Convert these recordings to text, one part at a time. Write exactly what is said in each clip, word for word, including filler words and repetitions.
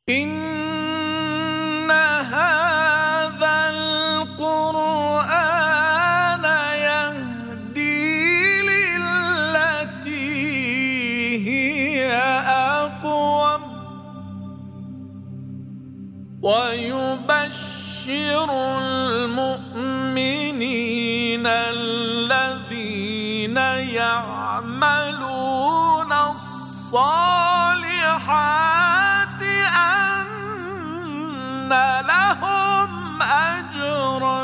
إن هذا القرآن يهدي للتي هي أقوم ويبشر المؤمنين الذين يعملون الصالحات أن لهم أجرا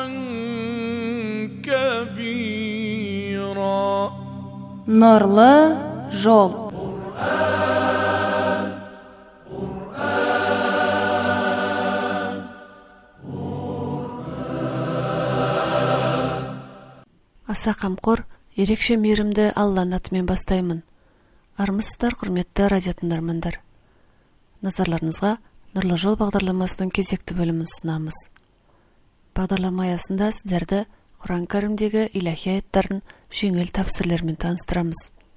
كبيرا. Нурлы жол. Аса қамқор, ерекше мейірімді Алланың атымен бастаймын. Армысыздар, құрметті радио тыңдармандар. Назарларыңызға Нұрлы жол бағдарламасының кезекті бөлімін ұсынамыз. Бағдарлама аясында сіздерді Құран кәрімдегі илахи аяттарын жеңіл тәпсірлермен таныстырамыз.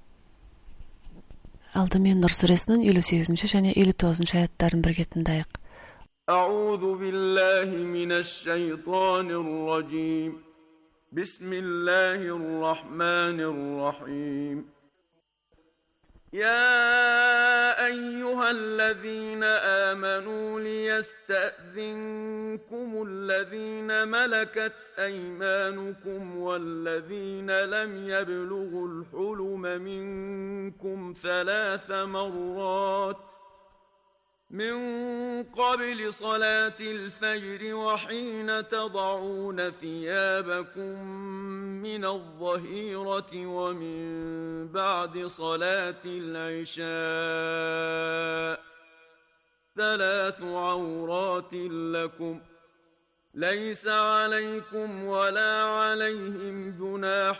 Алдымен Нұр сүресінің елу сегізінші және елу тоғызыншы аяттарын бірге тыңдайық. أعوذ بالله من الشيطان الرجيم بسم الله الرحمن الرحيم يا أيها الذين آمنوا ليستأذنكم الذين ملكت أيمانكم والذين لم يبلغوا الحلم منكم ثلاث مرات من قبل صلاة الفجر وحين تضعون ثيابكم من الظهيرة ومن بعد صلاة العشاء ثلاث عورات لكم ليس عليكم ولا عليهم جناح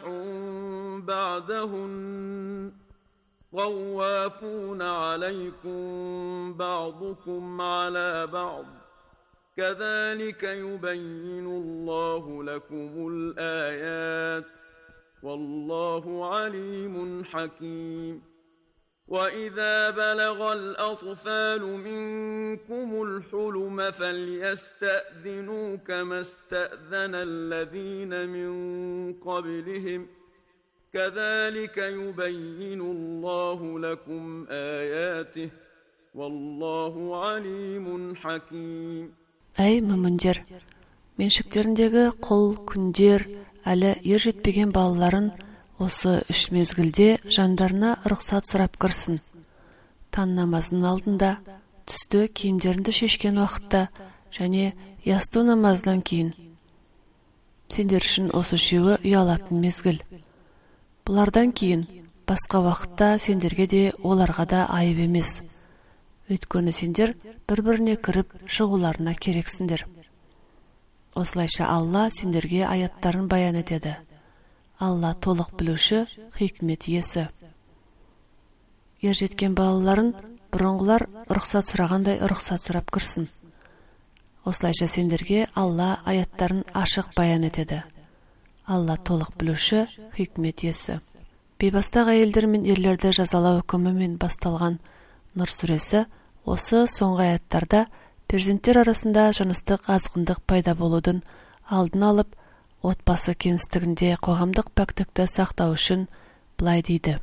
بعدهن طوافون عليكم بعضكم على بعض كذلك يبين الله لكم الآيات والله عليم حكيم وإذا بلغ الأطفال منكم الحلم فليستأذنوا كما استأذن الذين من قبلهم كذلك يبين الله لكم آياته والله عليم حكيم. Әй мүміндер, меншіктеріндегі құл, күндер, әлі ер жетпеген балаларын осы үш мезгілде жандарына рұқсат сұрап кірсін. Таң намазының алдында, түсті киімдерінді шешкен уақытта және ясту намазынан кейін. Сендер үшін осы үшеуі ұялатын мезгіл. Бұлардан кейін басқа уақытта сендерге де оларға да айып емес. Өйткені сендер бір-біріне кіріп шығуларына керексіңдер. Осылайша Алла сендерге аяттарын баян етеді. Алла толық білуші, хикмет иесі. Ер жеткен балаларын бұрынғылар рұқсат сұрағандай рұқсат сұрап кірсін. Осылайша сендерге Алла аяттарын ашық баян етеді. Алла толық білуші, хикмет иесі. Бейбастақ әйелдер мен ерлерді жазалау үкімімен басталған Нұр сүресі осы соңғы аяттарда перзенттер арасында жыныстық азғындық пайда болудың алдын алып, отбасы кеңістігінде қоғамдық пәктікті сақтау үшін былай дейді.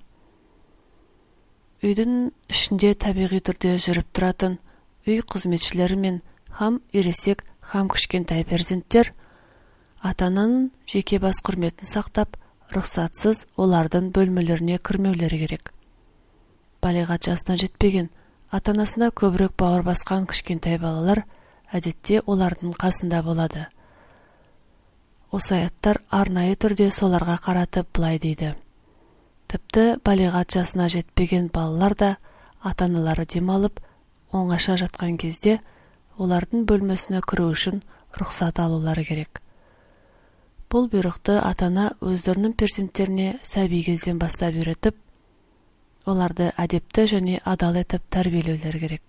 Үйдің ішінде табиғи түрде жүріп тұратын үй қызметшілері мен хам ересек, хам кішкентай перзенттер ата-ананың жеке бас құрметін сақтап, рұқсатсыз олардың бөлмелеріне кірмеулері керек. Балиғат жасына жетпеген, ата-анасына көбірек бауыр басқан кішкентай балалар әдетте олардың қасында болады. Осы аяттар арнайы түрде соларға қаратып былай дейді. Тіпті балиғат жасына жетпеген балалар да ата-аналары демалып, оңаша жатқан кезде олардың бөлмесіне кіру үшін рұқсат алулары керек. Бұл бұйрықты ата-ана өздерінің перзенттеріне сәби кезден бастап үйретіп, оларды әдепті және адал етіп тәрбиелеулер керек.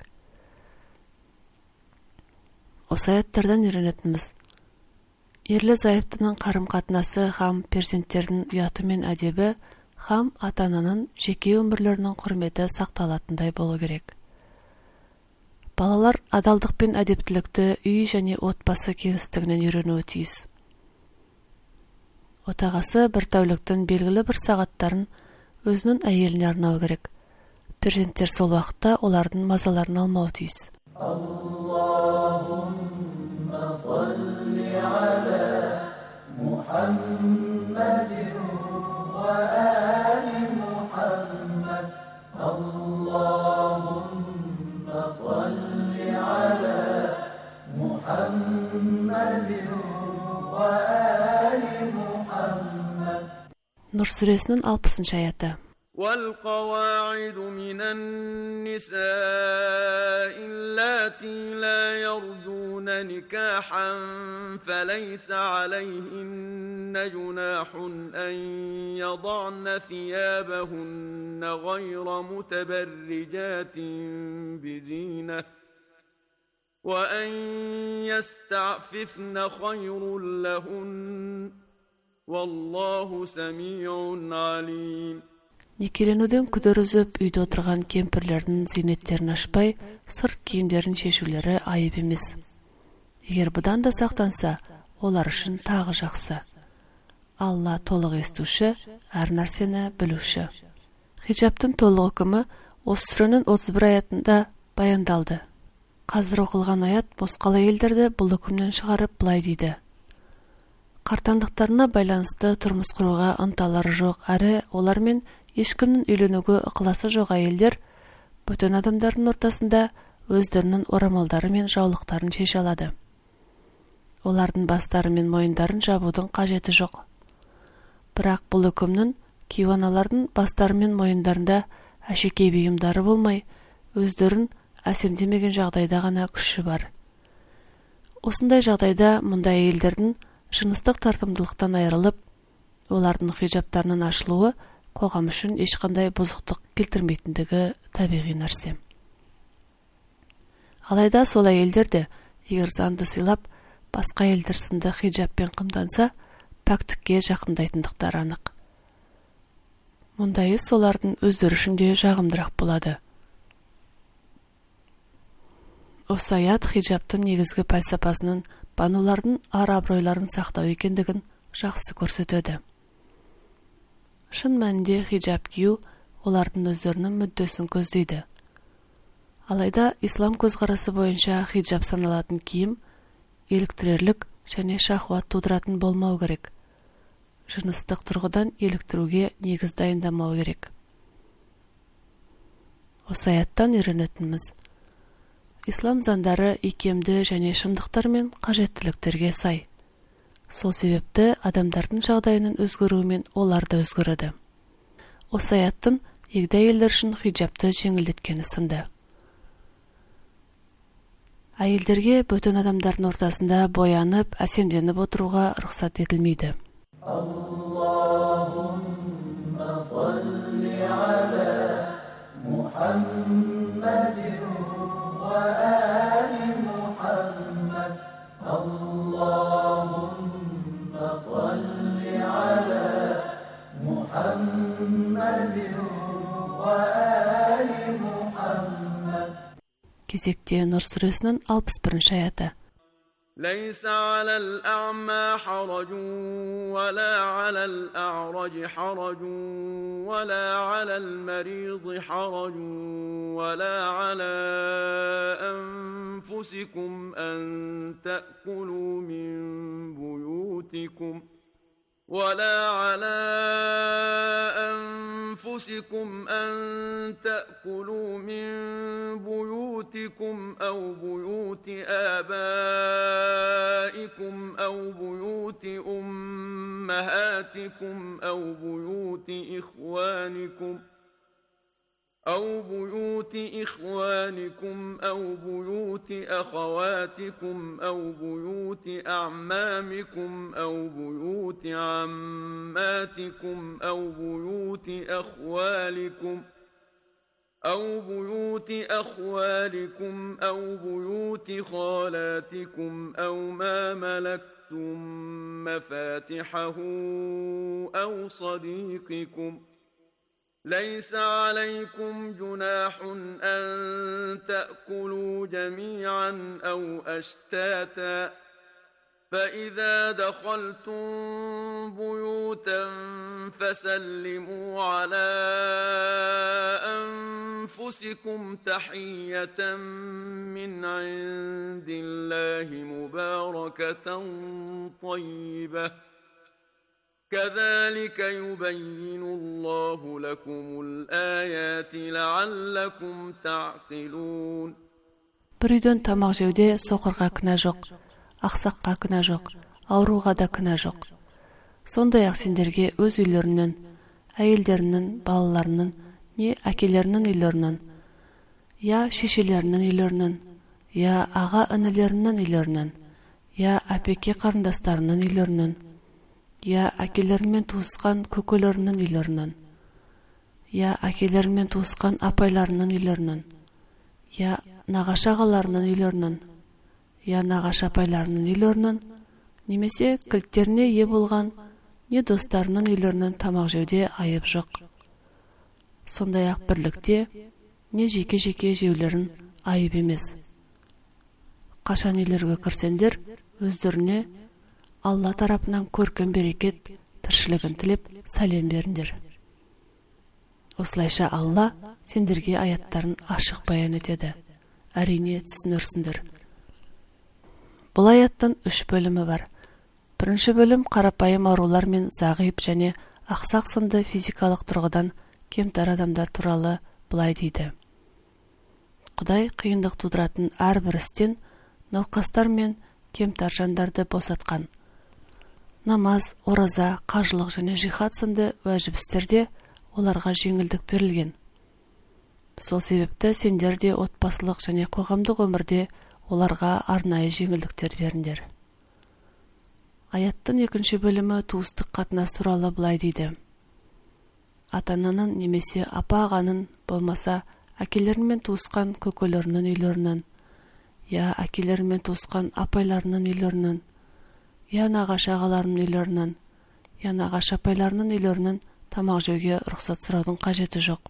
Осы аяттардан үйренетініміз, ерлі зайыптының қарым-қатынасы хам перзенттердің ұяты мен әдебі, хам ата-ананың жеке өмірлерінің құрметі сақталатындай болу керек. Балалар адалдық пен әдептілікті үй және отбасы кеңістігінен үйренуі тиіс. Отағасы бір тәуліктің белгілі бір сағаттарын өзінің әйеліне арнау керек. Перзенттер сол уақытта олардың мазаларын алмауы тиіс. Аллахумма салли аля Мухаммадин ва али Мухаммад. Аллахумма салли аля Мухаммадин ва али Мухаммад. Нұр сүресінің алпысыншы аяты. والقواعد من النساء اللاتي لا يرجون نكاحا فليس عليهن جناح أن يضعن ثيابهن غير متبرجات بزينة وأن يستعففن خير لهن والله سميع عليم. Некеленуден күдер үзіп, үйде отырған кемпірлердің зейнеттерін ашпай, сырт киімдерін шешулері айып емес. Егер бұдан да сақтанса, олар үшін тағы жақсы. Алла толық естуші, әр нәрсені білуші. Хиджабтың толық үкімі осы сүренің отыз бір аятында баяндалды. Қазір оқылған аят мосқал әйелдерді бұл үкімнен шығарып былай дейді. Қартандықтарына байланысты тұрмыс құруға ынталары жоқ, әрі олармен ешкімнің үйленуге ықыласы жоқ әйелдер бөтен адамдардың ортасында өздерінің орамалдары мен жаулықтарын шеше алады. Олардың бастары мен мойындарын жабудың қажеті жоқ. Бірақ бұл үкімнің кейуаналардың бастары мен мойындарында әшекей бұйымдары болмай, өздерін әсемдемеген жағдайда ғана күші бар. Осындай жағдайда мұндай әйелдердің жыныстық тартымдылықтан айырылып, олардың хиджабтарының ашылуы қоғам үшін ешқандай бұзықтық келтірмейтіндігі табиғи нәрсе. Алайда сол әйелдер де, егер заңды сыйлап, басқа әйелдер сынды хиджабпен қымданса, пәктікке жақындайтындықтары анық. Мұндайы солардың өздері үшін де жағымдырақ болады. Осы аят хиджабтың негізгі пәлсапасының банулардың ар-абыройларын сақтау екендігін жақсы көрсетеді. Шын мәнінде хиджаб кию олардың өздерінің мүддесін көздейді. Алайда ислам көзқарасы бойынша хиджаб саналатын киім еліктірерлік және шахуат тудыратын болмау керек. Жыныстық тұрғыдан еліктіруге негіз дайындамау керек. Осы аяттан үйренетініміз: ислам заңдары икемді және шындықтар мен қажеттіліктерге сай. Сол себепті адамдардың жағдайының өзгеруімен олар да өзгереді. Осы аяттың егде әйелдер үшін хиджабты жеңілдеткені сынды. Әйелдерге бөтен адамдардың ортасында боянып, әсемденіп отыруға рұқсат етілмейді. Аллахумма салли аля Мухаммадин ва али Мухаммад. Аллахумма салли аля Мухаммадин ва али Мухаммад. Кезекте Нұр сүресінің алпыс бірінші аяты. ليس على الأعمى حرج ولا على الأعرج حرج ولا على المريض حرج ولا على أنفسكم أن تأكلوا من بيوتكم ولا على أنفسكم أن تأكلوا من بيوتكم أو بيوت آبائكم أو بيوت أمهاتكم أو بيوت إخوانكم أو بيوت إخوانكم أو بيوت أخواتكم أو بيوت أعمامكم أو بيوت عماتكم أو بيوت أخوالكم أو بيوت أخوالكم أو بيوت خالاتكم أو ما ملكتم مفاتحه أو صديقكم ليس عليكم جناح أن تأكلوا جميعا أو أشتاتا فإذا دخلتم بيوتا فسلموا على أنفسكم تحية من عند الله مباركة طيبة كذلك يبين الله لكم الآيات لعلكم تعقلون. Bir үйден тамақ жеуде соқырға кінә жоқ, ақсаққа кінә жоқ, ауруға да кінә жоқ. Сондай-ақ сендерге өз үйлерінен, әйелдерінің, балаларының, не әкелерінің үйлерінен, я шешелерінің үйлерінен, я аға інілерінің үйлерінен, я әпеке қарындастарының үйлерінен, я әкелерімен туысқан көкелерінің үйлерінен, я әкелерімен туысқан апайларының үйлерінен, я нағашы ағаларының үйлерінен, я нағашы апайларының үйлерінен, немесе кілттеріне ие болған не достарының үйлерінен тамақ жеуде айып жоқ. Сондай-ақ бірлікте не жеке-жеке жеулерін айып емес. Қашан үйлерге кірсеңдер, өздеріне Алла тарапынан көркем берекет, тіршілігін тілеп, сәлем беріңдер. Осылайша Алла сендерге аяттарын ашық баян етеді. Әрине түсінерсіңдер. Бұл аяттың үш бөлімі бар. Бірінші бөлім қарапайым аурулар мен зағип және ақсақ сынды физикалық тұрғыдан кемтар адамдар туралы былай дейді. Құдай қиындық тудыратын әрбір істен науқастар мен кемтар жандарды босатқан. Намаз, ораза, қажылық және жихад сынды уәжіп істерде оларға жеңілдік берілген. Сол себепті сендер де отбасылық және қоғамдық өмірде оларға арнайы жеңілдіктер беріңдер. Аяттың екінші бөлімі туыстық қатынас туралы былай дейді. Ата-ананың немесе апа-ағаның болмаса әкелерімен туысқан көкелерінің үйлерінен, я әкелерімен туысқан апайларының үйлерінен, я нағашы ағаларының үйлерінен, я нағашы апайларының үйлерінен тамақ жеуге рұқсат сұраудың қажеті жоқ.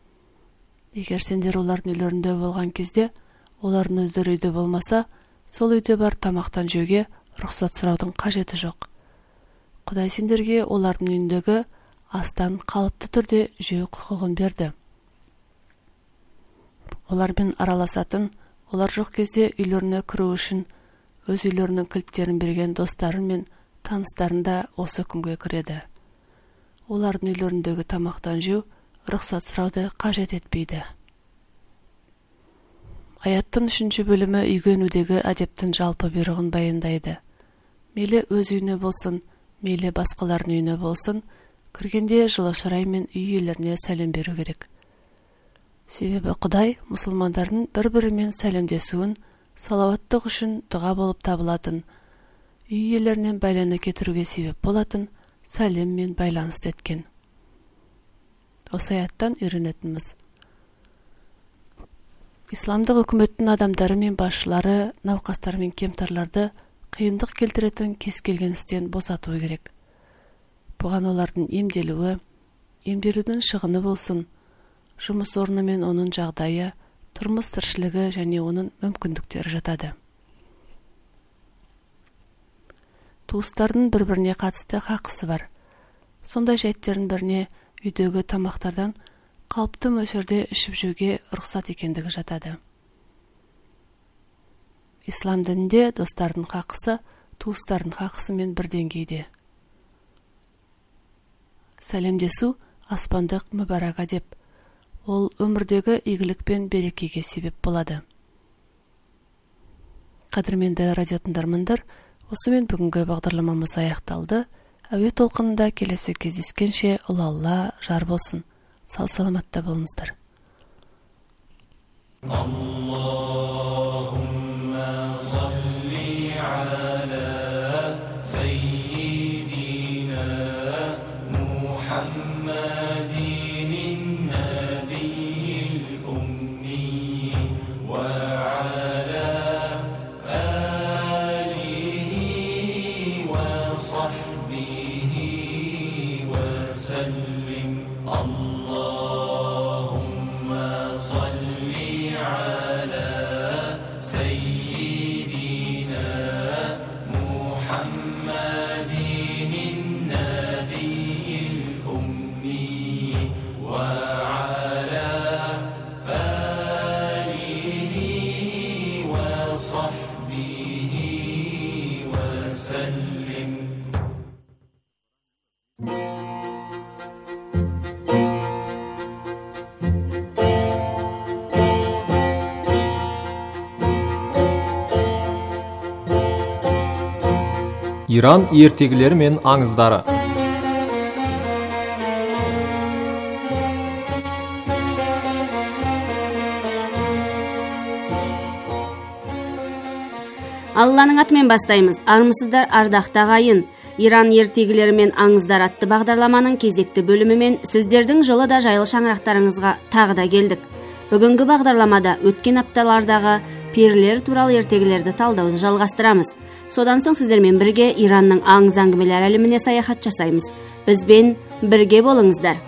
Егер сендер олардың үйлерінде болған кезде, олардың өздері үйде болмаса, сол үйде бар тамақтан жеуге рұқсат сұраудың қажеті жоқ. Құдай сендерге олардың үйіндегі астан қалыпты түрде жеу құқығын берді. Олармен араласатын, олар жоқ кезде үйлеріне кіру үшін өз үйлерінің кілттерін берген достарын мен таныстарын да осы күнге кіреді. Олардың үйлеріндегі тамақтан жеу рұқсат сұрауды қажет етпейді. Аяттың үшінші бөлімі үйгенудегі әдептің жалпы бұйрығын баяндайды. Мейлі өз үйіне болсын, мейлі басқалардың үйіне болсын, кіргенде жылы шыраймен үй иелеріне сәлем беру керек. Себебі Құдай мұсылмандардың бір-бірімен сәлемдесуін салауаттық үшін дұға болып табылатын, үй иелерінен байланы кетіруге себеп болатын сәлеммен байланысты еткен. Осы аяттан үйренетініміз. Исламдық үкіметтің адамдары мен басшылары науқастар мен кемтарларды қиындық келтіретін кез келген істен босатуы керек. Бұған олардың емделуі, емделудің шығыны болсын, жұмыс орны мен оның жағдайы, тұрмыс тіршілігі және оның мүмкіндіктері жатады. Туыстардың бір-біріне қатысты хақысы бар. Сондай жайттердің біріне үйдегі тамақтардан қалыпты мөлшерде ішіп жеуге рұқсат екендігі жатады. Ислам дінінде достардың хақысы туыстардың хақысымен бір деңгейде. Сәлемдесу аспандық мүбәрак әдеп. Ол өмірдегі игілік пен берекеге себеп болады. Қадірменді радио тыңдармандар, осымен бүгінгі бағдарламамыз аяқталды. Әуе толқынында келесі кездескенше Алла жар болсын. Сау саламатта болыңыздар. Аллахумма салли аля саййидина Мухаммадин набiyil ummi wa ala alihi wa sahbihi wa sallim. Allah وسلم. Иран ертегілері мен аңыздары. Алланың атымен бастаймыз. Армысыздар, ардақты ағайын. Иран ертегілері мен аңыздар атты бағдарламаның кезекті бөлімімен сіздердің жылы да жайлы шаңырақтарыңызға тағы да келдік. Бүгінгі бағдарламада өткен апталардағы перілер туралы ертегілерді талдауды жалғастырамыз. Содан соң сіздермен бірге Иранның аңыз әңгімелер әлеміне саяхат жасаймыз. Бізбен бірге болыңыздар.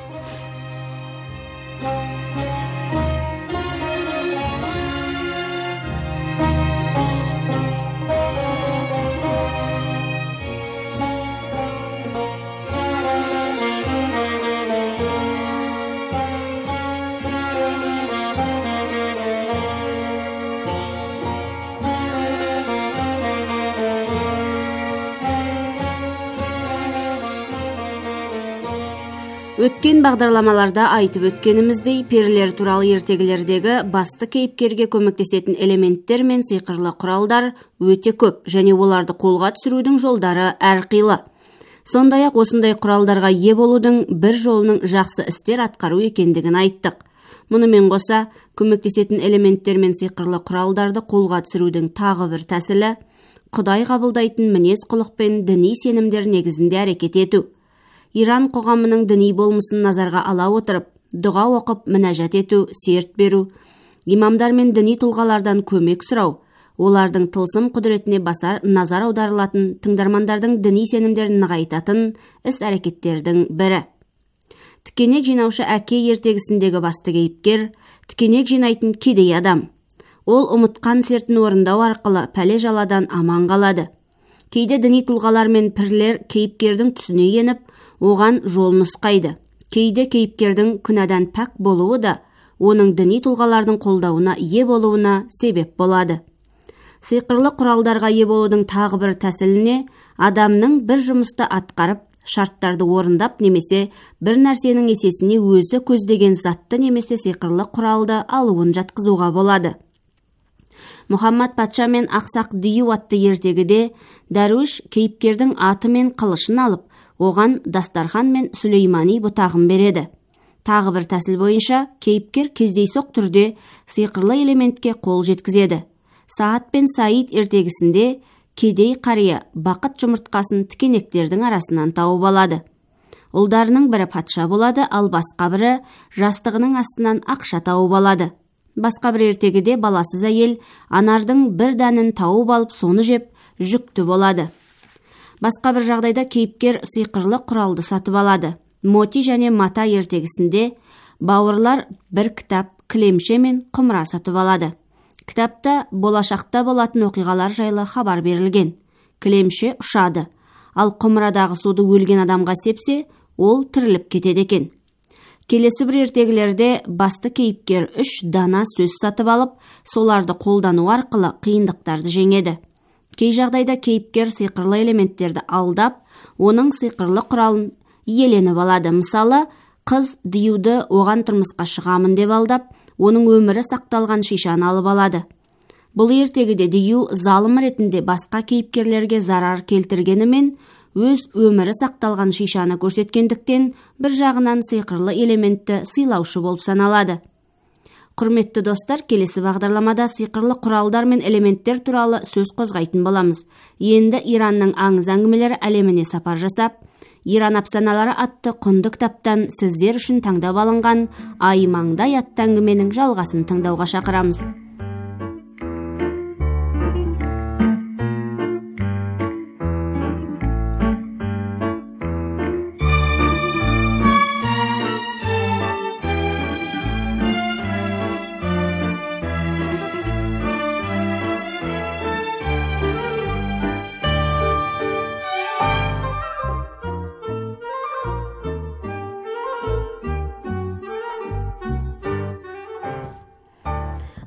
Өткен бағдарламаларда айтып өткеніміздей, перілер туралы ертегілердегі басты кейіпкерге көмектесетін элементтер мен сиқырлы құралдар өте көп, және оларды қолға түсірудің жолдары әрқилы. Сондай-ақ осындай құралдарға ие болудың бір жолының жақсы істер атқару екендігін айттық. Мұнымен қоса, көмектесетін элементтер мен сиқырлы құралдарды қолға түсірудің тағы бір тәсілі Құдай қабылдайтын мінез құлық пен діни сенімдер негізінде әрекет ету. Иран қоғамының діни болмысын назарға ала отырып, дұға оқып, мінәжат ету, серт беру, имамдар мен діни тұлғалардан көмек сұрау, олардың тылсым құдіретіне басар назар аударылатын, тыңдармандардың діни сенімдерін нығайтатын іс-әрекеттердің бірі. Тікенек жинаушы әке ертегісіндегі басты кейіпкер тікенек жинайтын кедей адам. Ол ұмытқан сертін орындау арқылы пәле-жаладан аман қалады. Кейде діни тұлғалар мен пірлер кейіпкердің түсіне еніп, оған жол нұсқайды. Кейде кейіпкердің күнәдан пәк болуы да оның діни тұлғалардың қолдауына ие болуына себеп болады. Сиқырлы құралдарға ие болудың тағы бір тәсіліне адамның бір жұмысты атқарып, шарттарды орындап немесе бір нәрсенің есесіне өзі көздеген затты немесе сиқырлы құралды алуын жатқызуға болады. Мұхаммад патша мен ақсақ дию атты ертегіде дәруіш кейіпкердің аты мен қылышын алып, оған дастархан мен Сүлеймани бұтағын береді. Тағы бір тәсіл бойынша кейіпкер кездейсоқ түрде сиқырлы элементке қол жеткізеді. Саат пен Саид ертегісінде кедей қария бақыт жұмыртқасын тікенектердің арасынан тауып алады. Ұлдарының бірі патша болады, ал басқа бірі жастығының астынан ақша тауып алады. Басқа бір ертегіде баласыз әйел анардың бір дәнін тауып алып, соны жеп жүкті болады. Басқа бір жағдайда кейіпкер сиқырлы құралды сатып алады. Моти және Мата ертегісінде бауырлар бір кітап, кілемше мен құмыра сатып алады. Кітапта болашақта болатын оқиғалар жайлы хабар берілген. Кілемше ұшады, ал құмырадағы суды өлген адамға сепсе, ол тіріліп кетеді екен. Келесі бір ертегілерде басты кейіпкер үш дана сөз сатып алып, соларды қолдану арқылы қиындықтарды жеңеді. Кей жағдайда кейіпкер сиқырлы элементтерді алдап, оның сиқырлы құралын иеленіп алады. Мысалы, қыз диюды оған тұрмысқа шығамын деп алдап, оның өмірі сақталған шишаны алып алады. Бұл ертегіде дию залым ретінде басқа кейіпкерлерге зарар келтіргенімен, өз өмірі сақталған шишаны көрсеткендіктен, бір жағынан сиқырлы элементті сыйлаушы болып саналады. Құрметті достар, келесі бағдарламада сиқырлы құралдар мен элементтер туралы сөз қозғайтын боламыз. Енді Иранның аңыз әңгімелері әлеміне сапар жасап, Иран әпсаналары атты құнды кітаптан сіздер үшін таңдап алынған Аймаңдай атты әңгіменің жалғасын тыңдауға шақырамыз.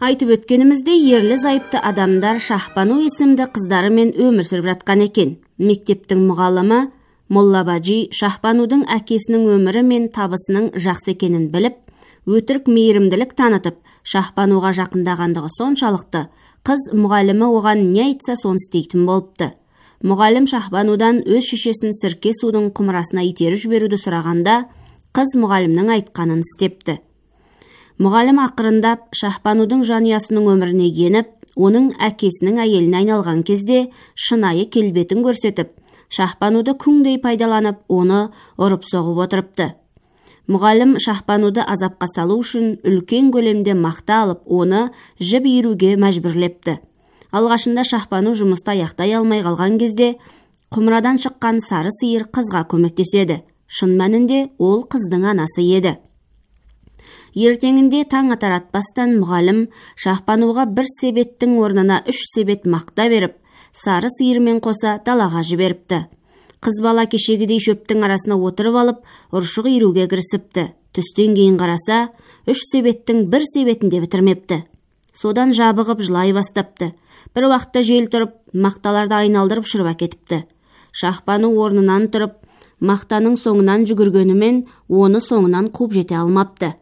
Айтып өткенімізде ерлі зайыпты адамдар Шахбану есімді қыздарымен өмір сүріп жатқан екен. Мектептің мұғалімі Молла Бажи Шахбанудың әкесінің өмірі мен табысының жақсы екенін біліп, өтірік мейірімділік танытып, Шахбануға жақындағандығы соншалықты, қыз мұғалімі оған не айтса соны істейтін болыпты. Мұғалім Шахбанудан өз шешесін сірке судың құмырасына итеріп жіберуді сұрағанда, қыз мұғалімнің айтқанын істепті. Мұғалім ақырындап Шахбанудың жанұясының өміріне еніп, оның әкесінің әйеліне айналған кезде шынайы келбетін көрсетіп, Шахбануды күңдей пайдаланып, оны ұрып соғып отырыпты. Мұғалім Шахбануды азапқа салу үшін үлкен көлемде мақта алып, оны жіп иіруге мәжбүрлепті. Алғашында Шахбану жұмыста аяқтай алмай қалған кезде, құмырадан шыққан сары сиыр қызға көмектеседі. Шын мәнінде ол қыздың анасы еді. Ертеңінде таң атар атпастан мұғалім Шахбануға бір себеттің орнына үш себет мақта беріп, сары сиырмен қоса далаға жіберіпті. Қыз бала кешегідей шөптің арасына отырып алып, ұршық иіруге кірісіпті. Түстен кейін қараса, үш себеттің бір себетін де бітірмепті. Содан жабығып жылай бастапты. Бір уақытта жел тұрып, мақталарды айналдырып ұшырып әкетіпті. Шахбану орнынан тұрып, мақтаның соңынан жүгіргенімен, оны соңынан қуып жете алмапты.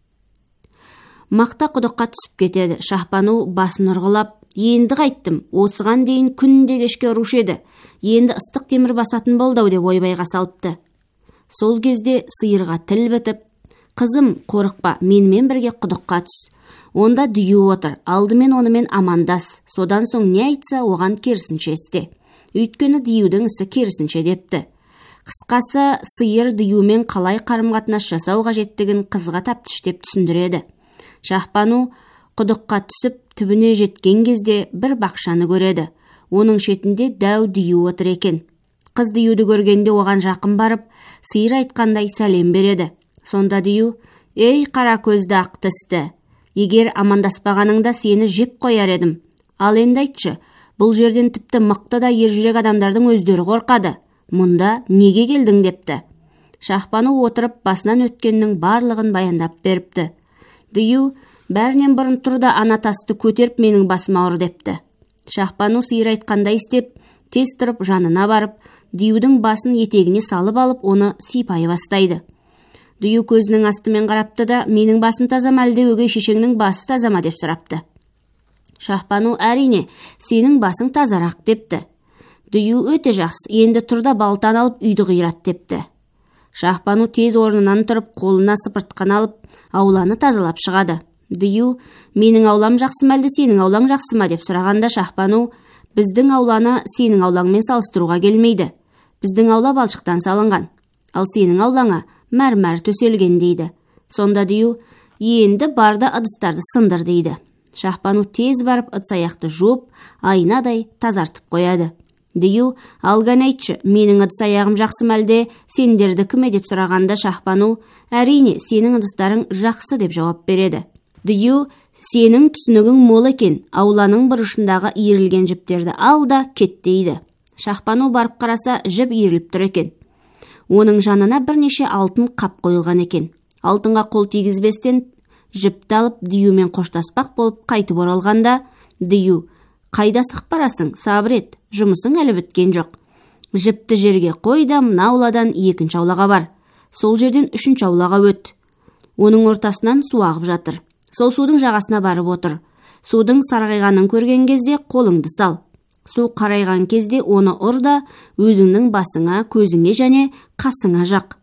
Мақта құдыққа түсіп кетеді. Шахбану басын ұрғылап, енді қайттым, осыған дейін күнде кешке ұрушы еді. Енді ыстық темір басатын болды деп ойбайға салыпты. Сол кезде сиырға тіл бітіп, қызым, қорықпа, менімен бірге құдыққа түс. Онда дүйі отыр, алдымен онымен амандас, содан соң не айтса оған керісінше істе. Өйткені дүйюдің ісі керісінше депті. Қысқасы, сиыр дүйюмен қалай қарым-қатынас жасау қажеттігін қызға тәптіштеп түсіндіреді. Шахбану құдыққа түсіп, түбіне жеткен кезде бір бақшаны көреді. Оның шетінде дәу дүйі отыр екен. Қыз дүйюді көргенде оған жақын барып, сиыр айтқандай сәлем береді. Сонда дүйю: «Ей қара көзді ақ тісті, егер амандаспағаныңда сені жеп қояр едім. Ал енді айтшы, бұл жерден тіпті мықты да ержүрек адамдардың өздері қорқады. Мұнда неге келдің?» депті. Шахбану отырып, басынан өткеннің барлығын баяндап беріпті. Дүйю: «Бәрінен бұрын тұр да ана тасты көтеріп менің басыма ұр» депті. Шахбану сиыр айтқандай істеп, тез тұрып жанына барып, дүйюдің басын етегіне салып алып, оны сипай бастайды. Дүйю көзінің астымен қарапты да, «Менің басым таза ма, әлде өгей шешеңнің басы таза ма?» деп сұрапты. Шахбану: «Әрине, сенің басың тазарақ» депті. Дүйю: «Өте жақсы, енді тұр да балтаны алып үйді қиырат» депті. Шахбану тез орнынан тұрып, қолына сыпыртқан алып, ауланы тазалап шығады. Дүйю: «Менің аулам жақсы ма, әлде сенің аулаң жақсы ма?» деп сұрағанда Шахбану: «Біздің ауланы сенің аулаңмен салыстыруға келмейді. Біздің аула балшықтан салынған, ал сенің аулаңа мәрмәр төселген» дейді. Сонда Дүйю: «Енді барды ыдыстарды сындыр» дейді. Шахбану тез барып ыдыс-аяқты жуып, айнадай тазартып қояды. Дүйю: «Ал кәне айтшы, менің ыдыс-аяғым жақсы ма, әлде сендердікі ме?» деп сұрағанда Шахбану: «Әрине, сенің ыдыстарың жақсы» деп жауап береді. Дүйю: «Сенің түсінігің мол екен, ауланың бұрышындағы иірілген жіптерді ал да кет» дейді. Шахбану барып қараса, жіп иіріліп тұр екен. Оның жанына бірнеше алтын қап қойылған екен. Алтынға қол тигізбестен жіпті алып, Дүйюмен қоштаспақ болып қайтып оралғанда, Дүйю: «Қайда сықып барасың? Сабыр ет, жұмысың әлі біткен жоқ. Жіпті жерге қой да, мына ауладан екінші аулаға бар. Сол жерден үшінші аулаға өт. Оның ортасынан су ағып жатыр. Сол судың жағасына барып отыр. Судың сарғайғанын көрген кезде қолыңды сал. Су қарайған кезде оны ұр да, өзіңнің басыңа, көзіңе және қасыңа жақ.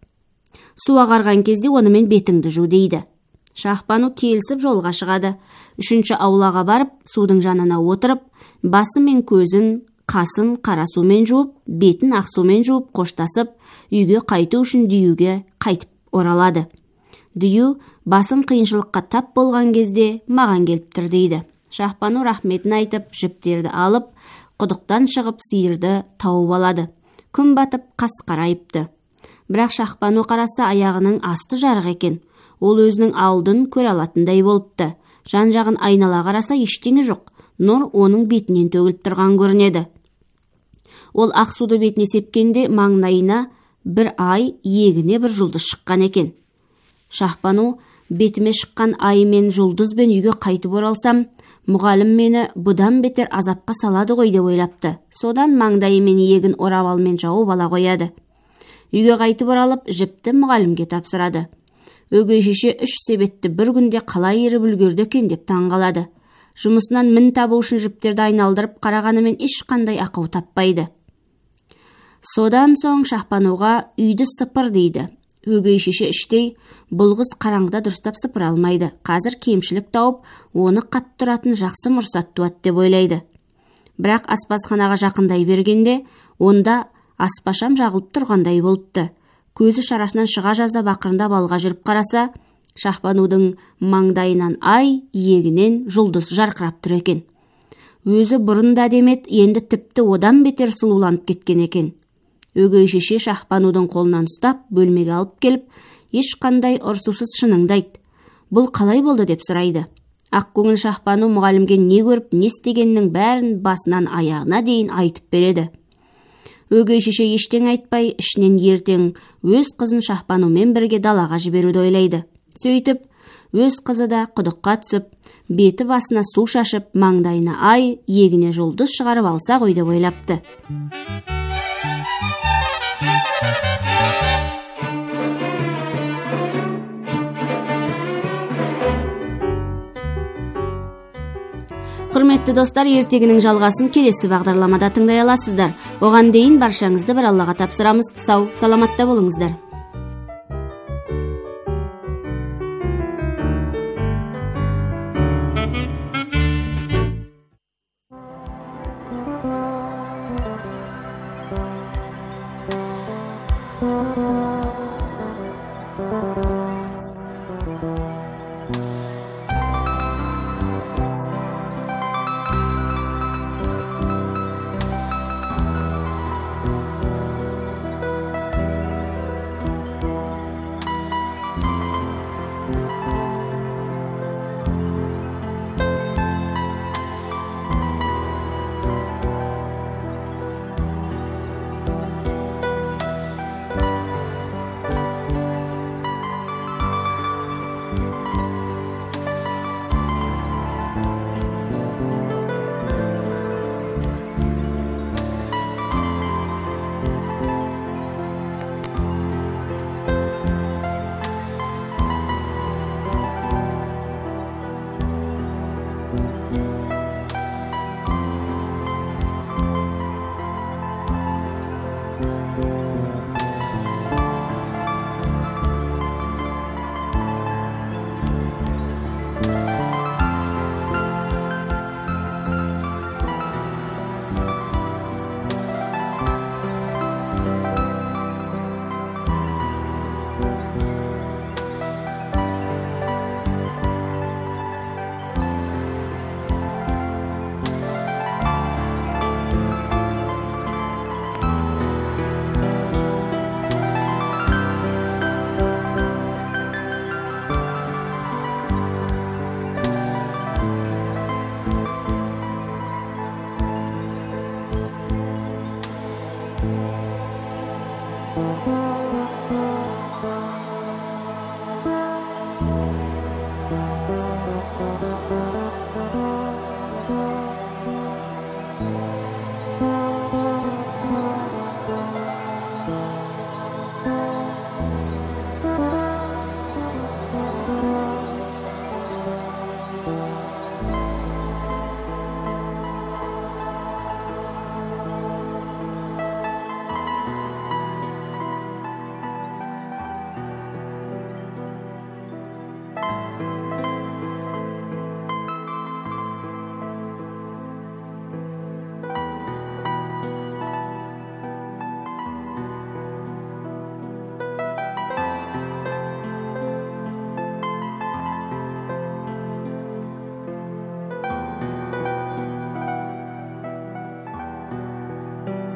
Су ағарған кезде онымен бетіңді жу» дейді. Шахбану келісіп жолға шығады. Үшінші аулаға барып, судың жанына отырып, басы мен көзін, қасын қара сумен жуып, бетін ақ сумен жуып, қоштасып, үйге қайту үшін Дүйюге қайтып оралады. Дүйю: «Басым қиыншылыққа тап болған кезде маған келіп тұр» дейді. Шахбану рахметін айтып, жіптерді алып, құдықтан шығып, сиырды тауып алады. Күн батып, қас қарайыпты. Бірақ Шахбану қараса, аяғының асты жарық екен. Ол өзінің алдын көре алатындай болыпты. Жан-жағын айнала қараса, ештеңе жоқ. Нұр оның бетінен төгіліп тұрған көрінеді. Ол ақ суды бетіне сепкенде маңнайына бір ай, егіне бір жұлдыз шыққан екен. Шахбану: бетіме шыққан ай мен жұлдызбен үйге қайтып оралсам, мұғалім мені бұдан бетер азапқа салады ғой деп ойлапты. Содан маңдайы мен иегін орамалмен жауып ала қояды. Үйге қайтып оралып, жіпті мұғалімге тапсырады. Өгей шеше үш себетті бір күнде қалай еріп үлгерді екен деп таңғалады. Жұмысынан мін табу үшін жіптерді айналдырып қарағанымен ешқандай ақау таппайды. Содан соң Шахпануға үйді сыпыр дейді. Өгей шеше іштей, бұл қыз қараңғыда дұрыстап сыпыра алмайды. Қазір кемшілік тауып, оны қатты тұратын жақсы мұрсат туады деп ойлайды. Бірақ аспазханаға жақындай бергенде, онда аспашам жағылып тұрғандай болыпты. Көзі шарасынан шыға жаздап ақырындап алға жүріп қараса, Шахпанудың маңдайынан ай, иегінен жұлдыз жарқырап тұр екен. Өзі бұрын да демет, енді тіпті одан бетер сұлуланып кеткен екен. Өгей шеше Шахпанудың қолынан ұстап, бөлмеге алып келіп, ешқандай ұрсусыз шыныңды айт. Бұл қалай болды деп сұрайды. Ақкөңіл Шахпану мұғалімге не көріп, не істегеннің бәрін басынан аяғына дейін айтып береді. Өгей шеше ештең айтпай, ішінен ертең өз қызын Шахпанумен бірге далаға жіберуді ойлайды. Сөйтіп, өз қызы да құдыққа түсіп, беті басына су шашып, маңдайына ай, иегіне жұлдыз шығарып алса ғой деп ойлапты. Құрметті достар, ертегінің жалғасын келесі бағдарламада тыңдай аласыздар. Оған дейін баршаңызды бір Аллаға тапсырамыз. Сау, саламатта болыңыздар. Thank you.